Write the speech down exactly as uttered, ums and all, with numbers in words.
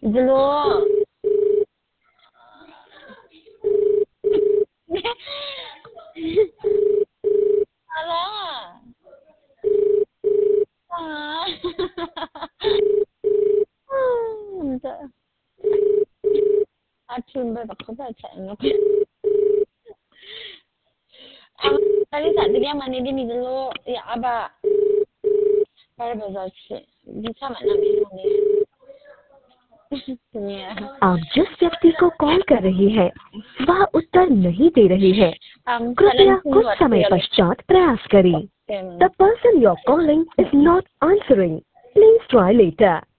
Dulu. Alah. Ah. Bentar. Aduh, mbak, aku baca nggak? Tadi tadi dia mandi ini dulu. Ya, apa? Baru baca. Bisa mana nih? आप जिस व्यक्ति को call कर रही हैं वह उत्तर नहीं दे रही है। कृपया कुछ समय पश्चात प्रयास करें। The person you're calling is not answering. Please try later.